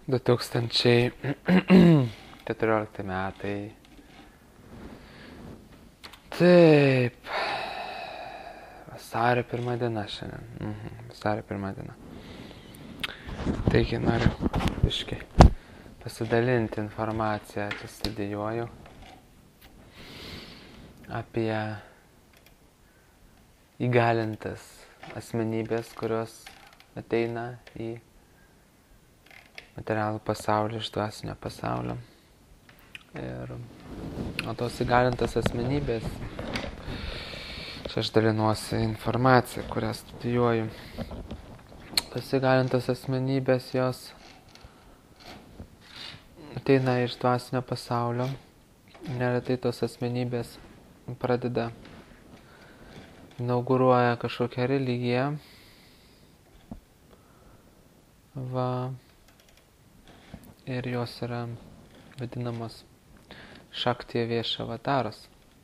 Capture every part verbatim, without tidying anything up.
du tūkstančiai keturiolikti metai. Taip. Vasario pirma diena šiandien. Mhm. Vasario pirma diena. Taigi noriu biškai pasidalinti informaciją, čia studijuoju apie įgalintas asmenybės, kurios ateina į materialų pasaulį iš dvasinio pasaulio. Ir o tos įgalintas asmenybės, čia aš dalinuosi informaciją, kurią studijuoju. Tos įgalintas asmenybės, jos ateina iš dvasinio pasaulio. Neretai tos asmenybės pradeda, inauguruoja kažkokią religiją. Va. Ir jos yra vadinamos Šakti Viešavataros.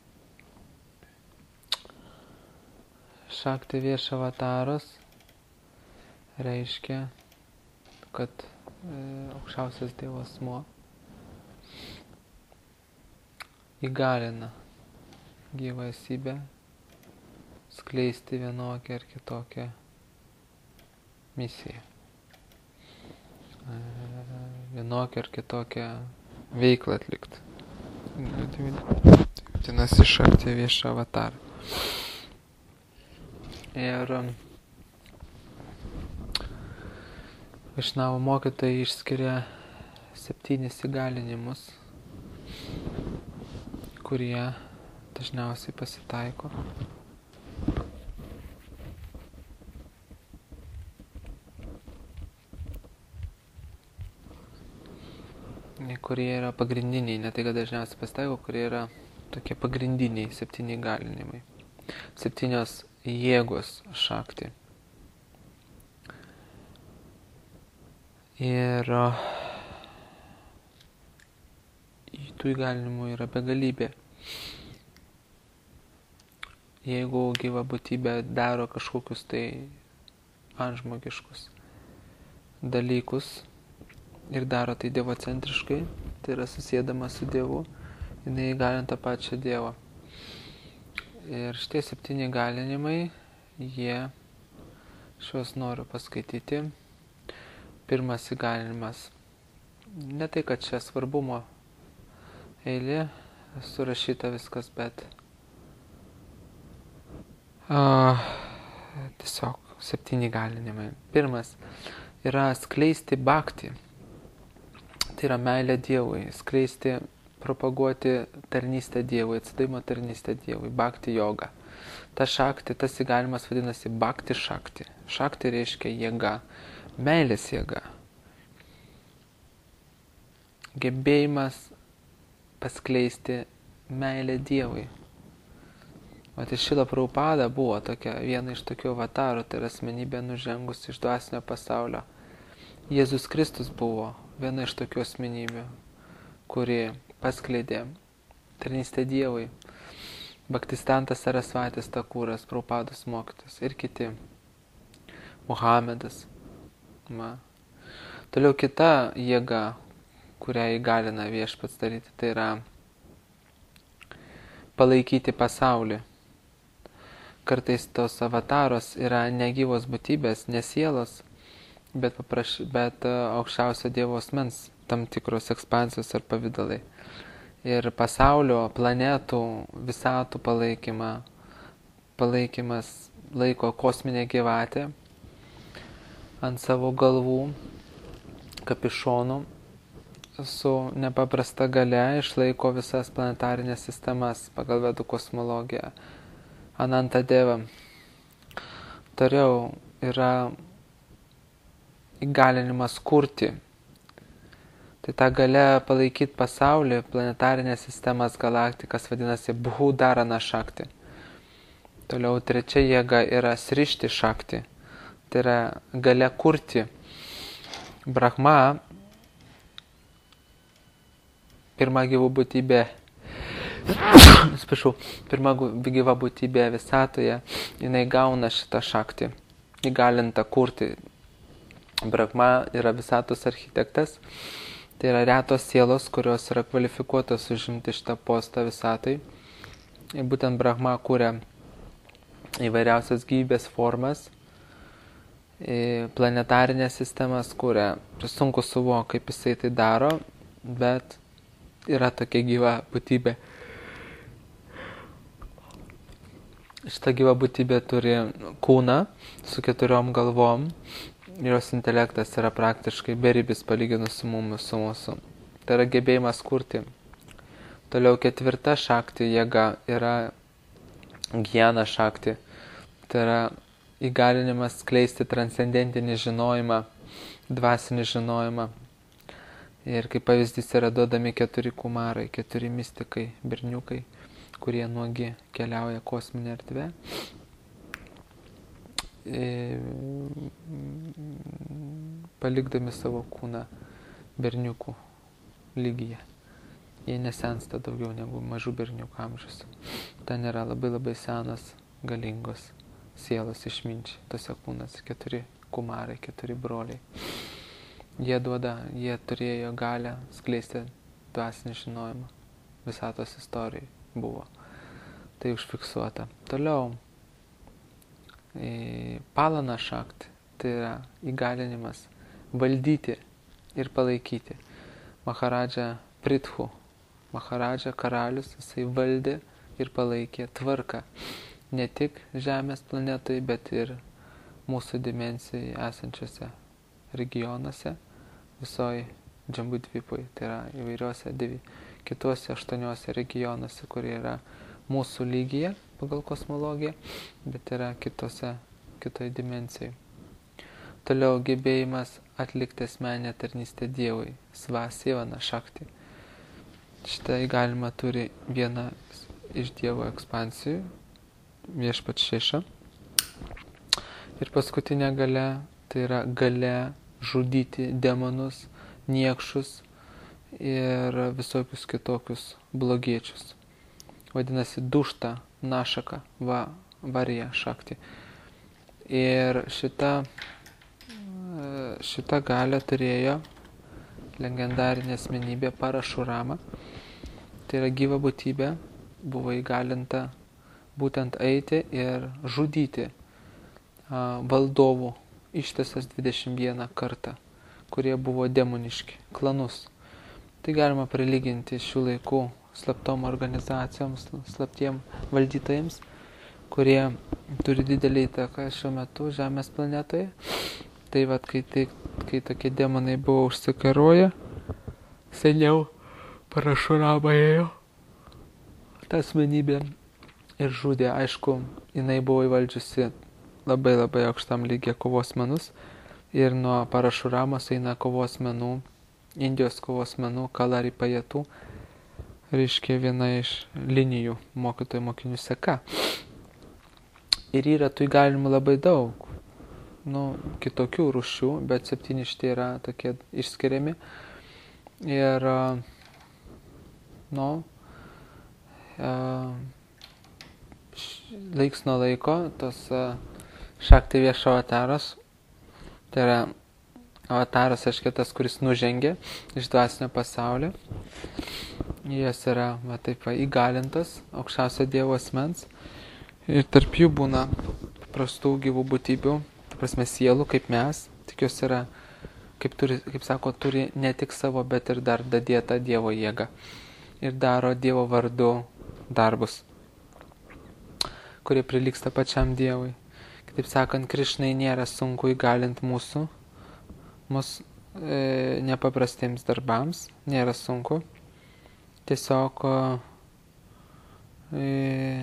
Šakti Viešavataros reiškia, kad e, aukščiausias Dievo asmuo įgalina gyvą esybę skleisti vienokią ar kitokią misiją. E, vienokią ar kitokią veiklą atlikti. Vadinasi Šakti Viešavatarą. Ir Vaišnavų mokytojai išskiria septynis įgalinimus, kurie dažniausiai pasitaiko. Kurie yra pagrindiniai, ne tai, kad dažniausiai pasitaiko, kurie yra tokie pagrindiniai septyni įgalinimai. Septynios jėgos Šakti. Ir tų įgalinimų yra begalybė. Jeigu gyva būtybė daro kažkokius tai antžmogiškus dalykus ir daro tai dievocentriškai, tai yra susėdama su Dievu, jinai įgalinta pačią Dievą. Ir šitie septyni įgalinimai, jie, šios noriu paskaityti. Pirmas įgalinimas. Ne tai, kad čia svarbumo eilė, surašyta viskas, bet a, tiesiog septyni įgalinimai. Pirmas yra skleisti bhakti. Tai yra meilė Dievui. Skleisti, propaguoti tarnystę Dievui, atsidavimo tarnystę Dievui. Bhakti yoga. Ta šakti, tas įgalimas vadinasi bhakti šakti. Šakti reiškia jėga. Meilės jėga. Gebėjimas paskleisti meilę Dievui. O tai Šrila Prabhupada buvo tokia, viena iš tokių avatarų, tai yra asmenybė nužengus iš dvasinio pasaulio. Jėzus Kristus buvo viena iš tokių asmenybių, kuri paskleidė tarnystę Dievui. Bhaktistantas Sarasvatis Takūras, Prabhupados mokytojas ir kiti. Muhamedas. Ma. Toliau kita jėga, kurią įgalina Viešpats daryti, tai yra palaikyti pasaulį. Kartais tos avataros yra negyvos būtybės, ne sielos, bet, papraš, bet aukščiausio Dievo asmens tam tikros ekspansijos ar pavidalai. Ir pasaulio, planetų, visatų palaikymą, palaikymas laiko kosminė gyvatė ant savo galvų, kapišonų, su nepaprasta galia išlaiko visas planetarinės sistemas pagal vedų kosmologiją. Ananta Deva. Toliau yra įgalinimas kurti. Tai ta galia palaikyti pasaulį, planetarinės sistemas, galaktikas vadinasi Bhudarana Šakti. Toliau trečia jėga yra Srišti Šakti. Tai yra galia kurti. Brahma, pirma gyva būtybė, atsiprašau, pirma gyva būtybė visatoje, jinai gauna šitą šaktį, įgalintą kurti Brahma yra visatos architektas. Tai yra retos sielos, kurios yra kvalifikuotos užimti šitą postą visatai. Ir būtent Brahma kūrė įvairiausias gyvybės formas, planetarinės sistemas kūrė. Sunku suvokti, kaip jisai tai daro, bet yra tokia gyva būtybė. Šita gyva būtybė turi kūną su keturiom galvom. Jos intelektas yra praktiškai beribis palyginus su mumis, su mūsų. Tai yra gebėjimas kurti. Toliau ketvirta šakti jėga yra gyana šakti. Tai yra įgalinimas skleisti transcendentinį žinojimą, dvasinį žinojimą. Ir kaip pavyzdys yra duodami keturi kumarai, keturi mistikai, berniukai, kurie nuogi keliauja kosminę erdvę. Palikdami savo kūną berniukų lygyje. Jie nesensta daugiau negu mažų berniukų amžius. Ten yra labai labai senas, galingos sielos išminčiai. Tose kūnas keturi kumarai, keturi broliai. Jie duoda, jie turėjo galę skleisti dvasinį žinojimą. Visatos istorijai buvo. Tai užfiksuota. Toliau. Palana šakti. Tai yra įgalinimas valdyti ir palaikyti. Maharadža Prithu. Maharadža karalius, jisai valdė ir palaikė tvarką. Ne tik Žemės planetai, bet ir mūsų dimensijai esančiose regionuose, visoji Džambudvipui, tai yra įvairiuose devi, kituose aštuoniuose regionuose, kurie yra mūsų lygyje pagal kosmologiją, bet yra kitose, kitoje dimensijai. Toliau gebėjimas atlikti asmeninę tarnystę Dievui, Svasevana šakti. Šitą įgalimą turi viena iš Dievo ekspansijų, viešpat šeša. Ir paskutinė galia, tai yra galia žudyti demonus, niekšus ir visokius kitokius blogiečius. Vadinasi, dušta, našaka, va, varija šakti. Ir šita, šita galia turėjo legendarinė asmenybė Parašurama. Tai yra gyva būtybė, buvo įgalinta būtent eiti ir žudyti a, valdovų ištisas dvidešimt vieną kartą, kurie buvo demoniški, klanus. Tai galima prilyginti šių laikų slaptom organizacijoms, slaptiem valdytojams, kurie turi didelį įtaką šiuo metu Žemės planetoje. Tai vat, kai, tai, kai tokie demonai buvo užsikaroję, seniau Parašurama ėjo tą asmenybę ir žudė. Aišku, jinai buvo įvaldžiusi labai labai aukštam lygyje kovos menus ir nuo Parašuramos eina kovos menų, Indijos kovos menų, Kalari Pajetų, reiškia viena iš linijų mokytojų mokinių seka. Ir yra tų įgalimų labai daug, nu, kitokių rūšių, bet septyni šitie yra tokie išskiriami. Ir, nu, laiks nuo laiko tos šakti viešo avataras, tai yra avataras, aiškiai tas, kuris nužengė iš dvasinio pasaulio. Jis yra, va, taip, va, įgalintas aukščiausio Dievo asmens. Ir tarp jų būna prastų gyvų būtybių, ta prasme sielų, kaip mes. Tik jos yra, kaip, turi, kaip sako, turi ne tik savo, bet ir dar dadėtą Dievo jėgą. Ir daro Dievo vardu darbus, kurie prilygsta pačiam Dievui. Kitaip sakant, Krišnai nėra sunku įgalinti mūsų, mus e, nepaprastiems darbams, nėra sunku. Tiesiog e,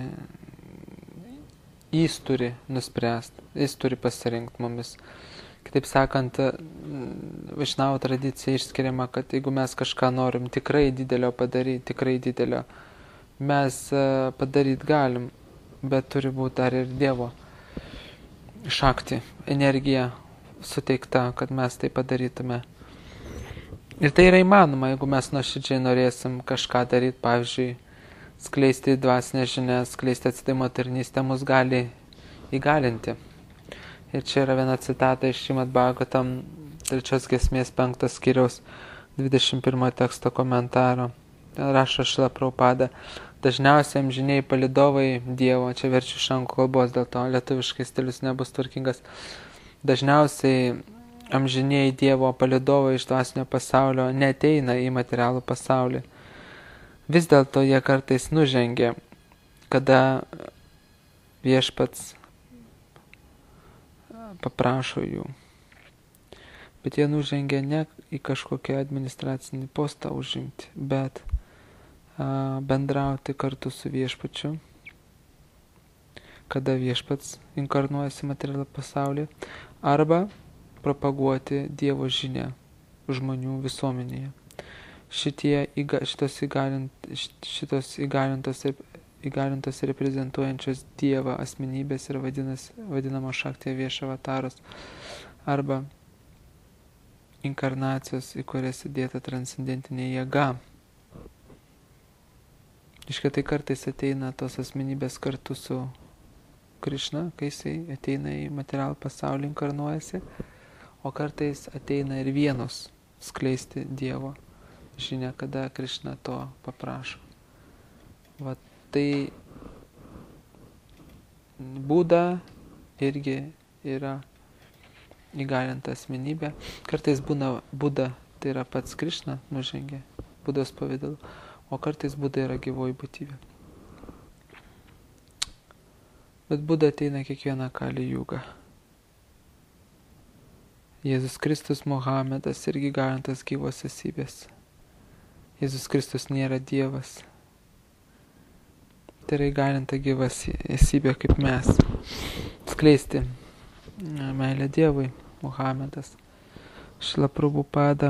jis turi nuspręsti, jis turi pasirinkti mumis. Kitaip sakant, Vaišnavų tradicija išskiriama, kad jeigu mes kažką norim tikrai didelio padaryti, tikrai didelio, mes padaryti galim, bet turi būti dar ir Dievo šakti, energija suteikta, kad mes tai padarytume. Ir tai yra įmanoma, jeigu mes nuoširdžiai norėsim kažką daryti, pavyzdžiui, skleisti dvasinę žinią, skleisti atsidavimo tarnystę, mus gali įgalinti. Ir čia yra viena citata iš Šrimad Bhagavatam trečios giesmės penktos skyriaus dvidešimt pirmo teksto komentaro. Ten rašo Šrila Prabhupada. Dažniausiai amžiniai palydovai Dievo, čia verčiu iš anglų kalbos, dėl to lietuviškai stilius nebus tvarkingas. Dažniausiai amžiniai Dievo palydovai iš dvasinio pasaulio neateina į materialų pasaulį. Vis dėlto jie kartais nužengia, kada viešpats paprašo jų. Bet jie nužengia ne į kažkokią administracinį postą užimti, bet a, bendrauti kartu su viešpačiu, kada viešpats inkarnuojasi materialų pasaulį, arba propaguoti Dievo žinią žmonių visuomenėje. Šitie, šitos, įgalint, šitos įgalintos, įgalintos reprezentuojančios Dievą asmenybės yra vadinamos Šakti Vieš avataros arba inkarnacijos, į kurias įdėta transcendentinė jėga. Iškai tai kartais ateina tos asmenybės kartu su Krišna, kai jisai ateina į materialų pasaulį, inkarnuojasi, o kartais ateina ir vienos skleisti Dievo žinia, kada Krišna to paprašo. Va tai Buda irgi yra įgalinta asmenybė. Kartais būna Buda, tai yra pats Krišna nužengia Budos pavidalu, o kartais Buda yra gyvoji būtybė. Bet Buda ateina kiekvieną Kali Jugą. Jėzus Kristus, Mohamedas irgi įgalintas gyvos esybės. Jėzus Kristus nėra Dievas. Tai yra įgalinta gyvas esybė kaip mes. Skleisti meilę Dievui, Mohamedas. Šrila Prabhupada.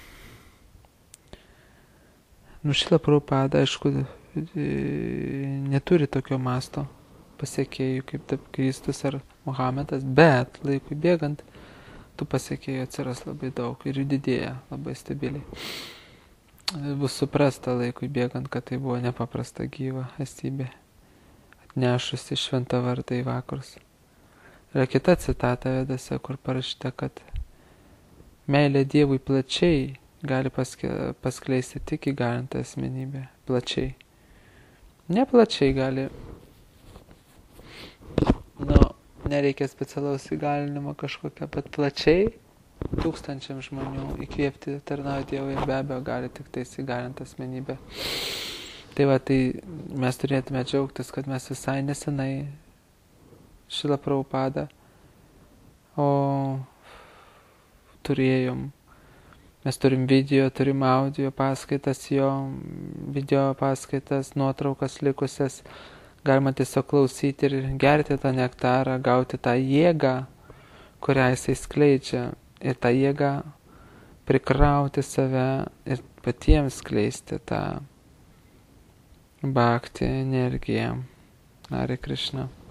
Nu, Šrila Prabhupada, aišku, neturi tokio masto pasiekėjų kaip Kristus ar Mohamedas, bet laikui bėgant tų pasiekėjų atsiras labai daug ir jų didėja labai stabiliai. Bus suprasta laikui bėgant, kad tai buvo nepaprasta gyva esybė, atnešusi šventą vardą į vakarus. Yra kita citata Vedose, kur parašyta, kad meilė Dievui plačiai gali paske, paskleisti tik įgalinta asmenybė. Plačiai. Ne plačiai gali. Nu, nereikia specialaus įgalinimo kažkokio, bet plačiai tūkstančiam žmonių įkvėpti tarnauti Dievui ir be abejo gali tik tais įgalinta asmenybė. Tai va, tai mes turėtume džiaugtis, kad mes visai nesenai Šrila Prabhupada, o turėjom, mes turim video, turim audio paskaitas, jo video paskaitas, nuotraukas likusias, galima tiesiog klausyti ir gerti tą nektarą, gauti tą jėgą, kurią jisai skleidžia. Ir tą jėgą prikrauti save ir patiems skleisti tą bhakti energiją. Hare Krishna.